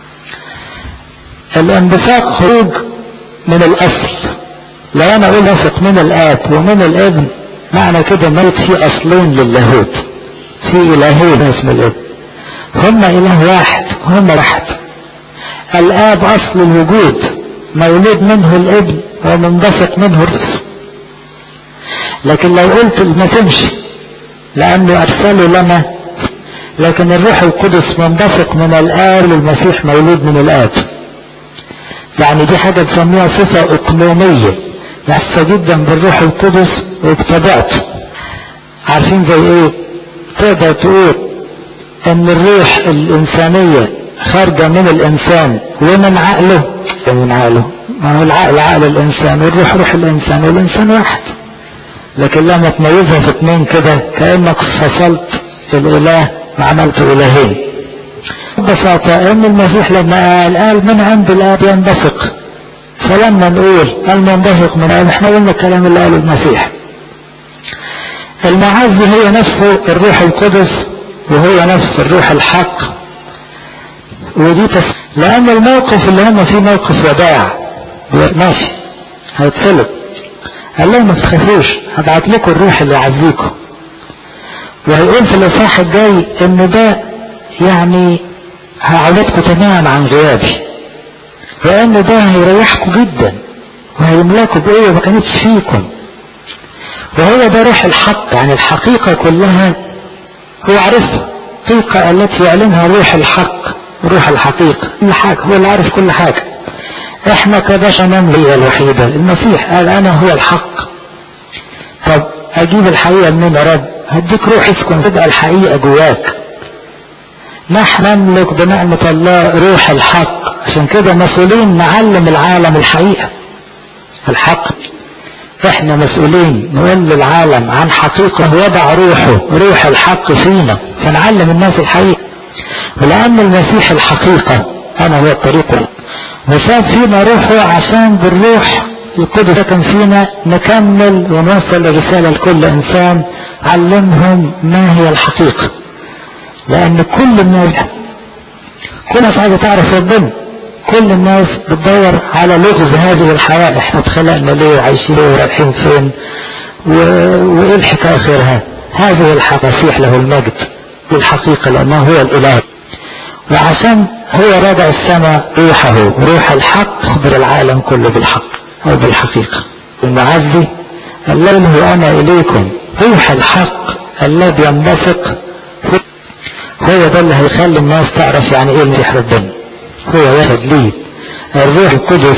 Speaker 1: الانبثاق خروج من الاصل. لو انا اقول انبثق من الآب ومن الابن معنى كده ميت في اصلين للاهوت، في الهين اسم الابن، هما اله واحد، هما واحد. الآب اصل الوجود مولود منه الابن ومنبثق منه الرسل. لكن لو قلت ما تمشي لانه ارسله لنا، لكن الروح القدس منبثق من الآب والمسيح مولود من الآب. يعني دي حاجة تسميها صفة اقنومية، يحسى جدا بالروح القدس وابتدأته. عارفين زي ايه؟ تقدر تقول ان الروح الانسانية خارجة من الانسان ومن عقله، من عقله ما هو العقل عقل الانسان والروح روح الانسان والانسان واحد. لكن لما تميزها في اتنين كده كأنك فصلت الاله وعملت الهين. ببساطة ان المسيح لما قال قال من عند الاب ينبثق، فلما نقول المنبثق من الاب احنا قلنا الكلام اللي قاله المسيح. المعزي هو نفسه الروح القدس وهو نفس الروح الحق. ودي تس... لان الموقف اللي هم فيه موقف وداع ماشي هيتصلب، قال لهم ما تخافوش هبعت لكم الروح اللي يعزيكم. وهيقول في الاصحاح الجاي ان ده يعني هعودكم تماما عن غيابي، وان ده هيريحكم جدا وهيملاكوا بقوه ما كانتش فيكم. وهو ده روح الحق، يعني الحقيقه كلها هو عارفها، الحقيقه التي يعلنها روح الحق، روح الحقيقه كل حاجه، هو اللي عارف كل حاجه. احنا كبشر نملي الوحيده. المسيح قال انا هو الحق. طب اجيب الحقيقه منين يا رب؟ هديك روح اسكن تبقى الحقيقه جواك. نحن نملك بنعمة الله روح الحق، عشان كده مسؤولين نعلم العالم الحقيقة الحق. احنا مسؤولين نقول للعالم عن حقيقة وضع روحه روح الحق فينا فنعلم الناس الحقيقة. ولأن المسيح الحقيقة أنا هو الطريق، وساب فينا روحه عشان بالروح القدس سكن فينا نكمل ونوصل الرسالة لكل إنسان، علمهم ما هي الحقيقة. لأن كل الناس كل الناس عايزة تعرف ربنا، كل الناس بتدور على لغز هذه الحياة، احنا اتخلقنا ليه وعايشين ليه ورايحين فين و... وإيه الحكاية خيرها. هذه الحق مسيح له المجد والحقيقة لأنه هو الإله، وعشان هو رادع السماء روحه روح الحق يخبر العالم كله بالحق أو بالحقيقة. المعزي الذي هو أنا إليكم روح الحق الذي ينبثق، هو ده اللي هيخلي الناس تعرف يعني ايه المسيح ربنا. هو واخد ليه الروح القدس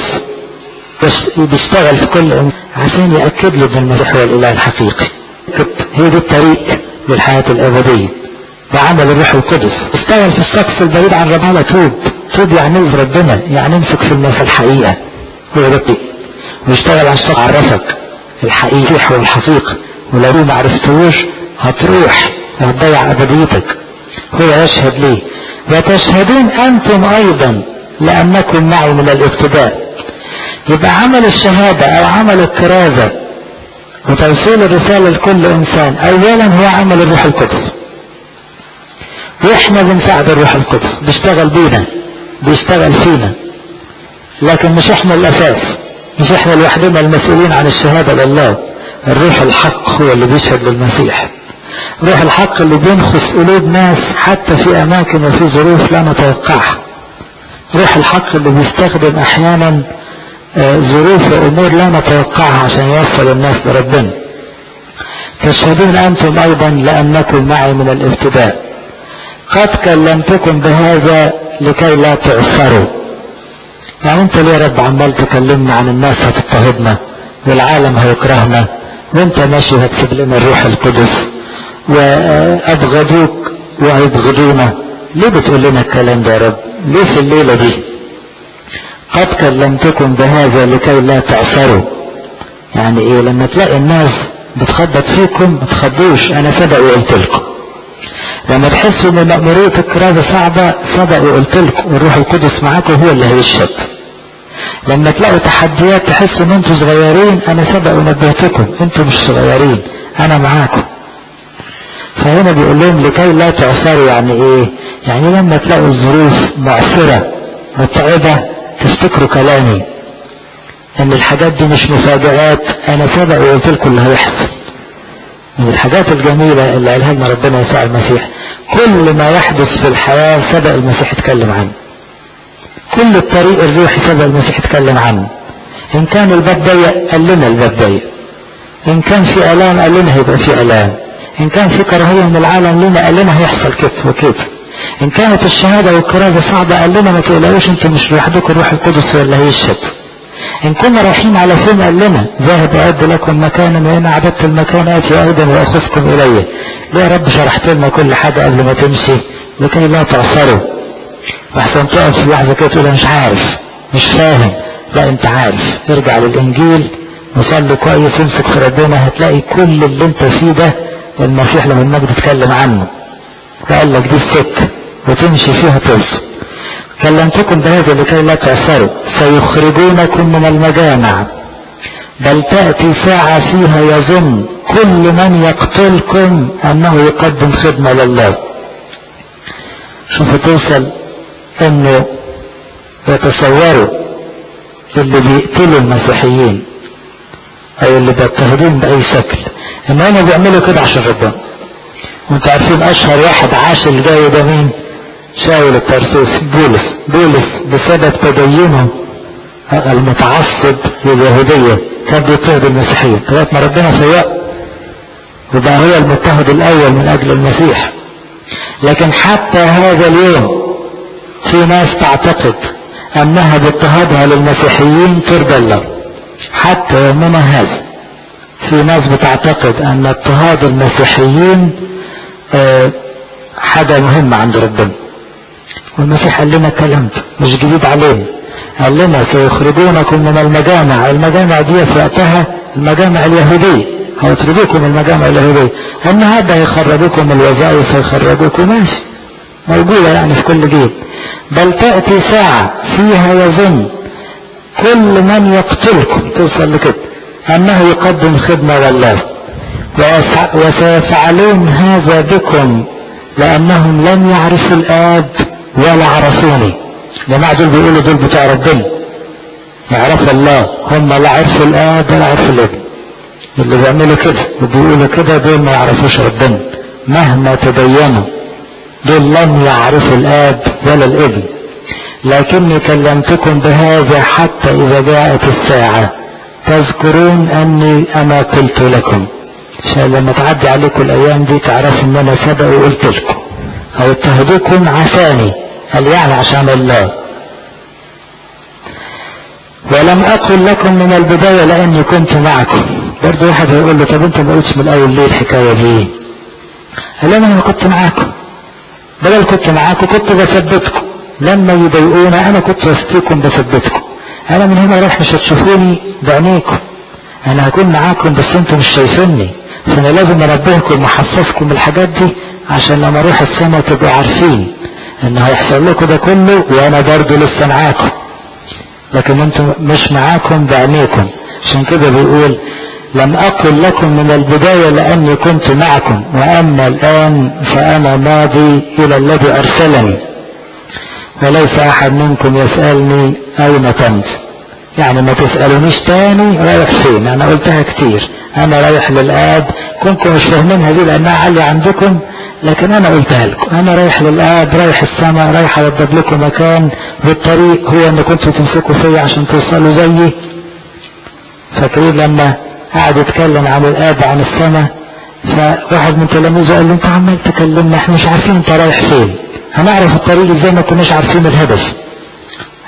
Speaker 1: بيشتغل في كل عشان يأكد له ان المسيح هو الاله الحقيقي. هي دي الطريق للحياة الابدية. وعمل الروح القدس اشتغل في الشخص البعيد عن ربنا. توب توب يعني ربنا، يعني امسك في الناس الحقيقة، هو ده الطريق. ويشتغل على الشخص عرفك الحقيقة والحقيقة، ولو ما عرفتوش هتروح وهتضيع ابديتك. هو يشهد ليه وتشهدون انتم ايضا لانكم معي من الابتداء. يبقى عمل الشهادة او عمل الكرازة وتوصيل الرسالة لكل انسان اولا هو عمل الروح القدس، واحنا بنساعد الروح القدس بيشتغل بينا بيشتغل فينا، لكن مش احنا الاساس، مش احنا لوحدنا المسؤولين عن الشهادة لله. الروح الحق هو اللي بيشهد للمسيح، روح الحق اللي بينخس قلوب ناس حتى في اماكن وفي ظروف لا نتوقعها. روح الحق اللي بيستخدم احيانا ظروف وامور لا نتوقعها عشان يوصل الناس لربنا. تشهدون انتم ايضا لانكم معي من الابتداء. قد كلمتكم بهذا لكي لا تعثروا. يعني انت ليه يا رب عمال تكلمنا عن الناس هتضطهدنا والعالم هيكرهنا وانت ماشي هتسيب لنا الروح القدس وابغضوك وهيبغضونا؟ ليه بتقول لنا الكلام ده يا رب؟ ليه في الليلة دي؟ قد كلمتكم بهذا لكي لا تعثروا. يعني ايه؟ لما تلاقي الناس بتخبط فيكم ما تخبوش، انا سبق وقلت لكم. لما تحسوا ان مأمورية الكرازة صعبة سبق وقلت لكم، والروح القدس معاكم هو اللي هيشهد. لما تلاقوا تحديات تحسوا ان انتوا صغيرين، انا سبق ونبهتكم انتوا مش صغيرين، انا معاكم. فهنا بيقول لهم لكي لا تعثروا. يعني ايه؟ يعني لما تلاقوا الظروف معسرة متعبة تفتكروا كلامي ان الحاجات دي مش مفاجآت، انا سبق وقلت لكم اللي هيحصل. من الحاجات الجميلة اللي قالها لنا ربنا يسوع المسيح، كل ما يحدث في الحياة سبق المسيح اتكلم عنه. كل الطريق الروحي سبق المسيح اتكلم عنه. ان كان الباب ضيق قال لنا الباب ضيق، ان كان في الام قال لنا هيبقى في الام، ان كان في كراهية من العالم لنا قال لنا هيحصل كده وكده، ان كانت الشهادة والكرازة صعبة قال لنا ما تقلقوش انتوا مش لوحدكم، الروح القدس هو اللي هيشهد. ان كنا رايحين على فين قال لنا ذاهب اعد لكم مكانا وان اعددت المكان اتي ايضا واخذكم الي. ليه يا رب شرحت لنا كل حاجة قبل ما تمشي؟ لكي لا تعثروا. واحسن تقف في لحظة كده تقول مش عارف مش فاهم، لا انت عارف. ارجع للانجيل وصلي كويس، امسك في ربنا، هتلاقي كل اللي انت فيه ده المسيح لما المجد اتكلم عنه وقال لك دي السكة وتمشي فيها توصل. كلمتكم بهذا لكي لا تعثروا، سيخرجونكم من المجامع، بل تأتي ساعة فيها يظن كل من يقتلكم أنه يقدم خدمة لله. شوفوا توصل أنه يتصوروا اللي بيقتلوا المسيحيين أو اللي بيضطهدون بأي شكل إن هم بيعملوا كده عشان ربنا. وانتوا عارفين أشهر واحد عاش الجاي ده مين؟ شاول الترسوسي، بولس. بولس بسبب تدينه المتعصب لليهودية كان بيضطهد المسيحيين لغاية ما ربنا فوقه وبقى هو المضطهد الأول من أجل المسيح. لكن حتى هذا اليوم في ناس تعتقد أنها باضطهادها للمسيحيين ترضى الله. حتى يومنا هذا في ناس بتعتقد أن اضطهاد المسيحيين أه حاجة مهمة عند ربنا. والمسيح قال لنا الكلام ده مش جديد علينا، قال لنا سيخرجونكم من المجامع. المجامع دي في وقتها المجامع اليهودية، هيطردوكم المجامع اليهودية. النهارده هيخرجوكم الوظائف، هيخرجوكم ماشي موجودة يعني في كل جيل. بل تأتي ساعة فيها يظن كل من يقتلكم، توصل لكده، أنه يقدم خدمة لله، وسيفعلون هذا بكم لأنهم لم يعرفوا الآب ولا عرفوني. جماعة دول بيقولوا دول بتوع ربنا يعرفوا الله، هم لا عرفوا الآب ولا عرفوا الابن. اللي بيعملوا كده وبيقولوا كده دول ما يعرفوش ربنا مهما تدينوا، دول لم يعرفوا الآب ولا الابن. لكني كلمتكم بهذا حتى إذا جاءت الساعة تذكرون أني أنا قلت لكم. عشان لما تعدي عليكم الأيام دي تعرفوا أن أنا سبق وقلت لكم. أو اتهدوكم عشاني، قال يعني عشان الله. ولم أقل لكم من البداية لأني كنت معكم. برضو واحد هيقول له طب أنت ما قلتش من الأول ليه الحكاية دي؟ قال أنا كنت معاكم، بدل كنت معاكم كنت بثبتكم. لما يضايقونا أنا كنت وسطيكم بثبتكم. أنا من هنا رايح مش هتشوفوني بعينيكم، أنا هكون معاكم بس أنتم مش شايفيني. فأنا لازم أنبهكم وأحسسكم بالحاجات دي عشان لما أروح السماء تبقوا عارفين إن هيحصل لكم ده كله وأنا برضو لسه معاكم، لكن أنتم مش معاكم بعينيكم. عشان كده بيقول لم أقل لكم من البداية لأني كنت معكم، وأما الآن فأنا ماضي إلى الذي أرسلني، وليس أحد منكم يسألني أين كنت. يعني ما تسألونيش تاني رايح فين، أنا قلتها كتير، أنا رايح للآب. كنتم مش فاهمينها دي لأنها عالية عندكم، لكن أنا قلتها لكم، أنا رايح للآب، رايح السماء، رايح أوضب لكم مكان. والطريق هو أن كنتوا تمسكوا فيا عشان توصلوا زيي. فاكرين لما قاعد يتكلم عن الآب عن السماء، فواحد من تلاميذه قال له أنت عمال تكلمنا، احنا مش عارفين أنت رايح فين، هنعرف الطريق ازاي ما كناش عارفين الهدف.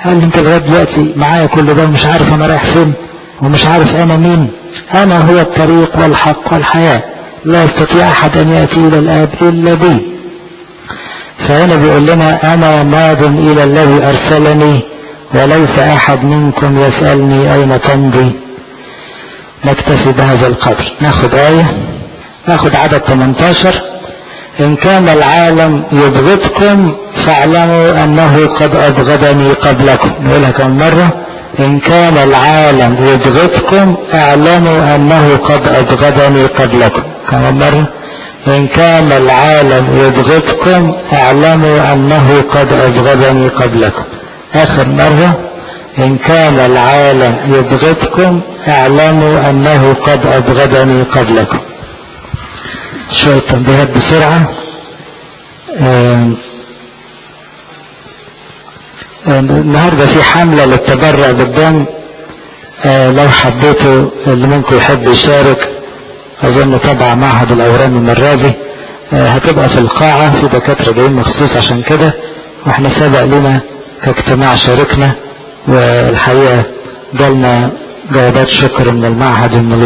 Speaker 1: قال لي انت لغايه دلوقتي معايا كل ده ومش عارف انا رايح فين ومش عارف انا مين. انا هو الطريق والحق والحياه، لا يستطيع احد ان ياتي الى الاب الا بي. فهنا بيقول لنا انا ماض الى الذي ارسلني وليس احد منكم يسالني اين تمضي. نكتفي بهذا القدر. ناخد آية، ناخد عدد ثمانية عشر. إن كان العالم يبغضكم فاعلموا أنه قد أبغضني قبلكم. نقولها كم مرة؟ إن كان العالم يبغضكم اعلموا أنه قد أبغضني قبلكم. كم مرة؟ إن كان العالم يبغضكم اعلموا أنه قد أبغضني قبلكم. آخر مرة، إن كان العالم يبغضكم اعلموا أنه قد أبغضني قبلكم. شوية تنبيهات بسرعة. النهاردة في حملة للتبرع بالدم، لو حبيتوا اللي منكم يحب يشارك، أظن طبعا معهد الأورام المرادي هتبقى في القاعة، في دكاترة جايين مخصوص عشان كده، واحنا سبق لنا كاجتماع شاركنا، والحقيقة جالنا جوابات شكر من المعهد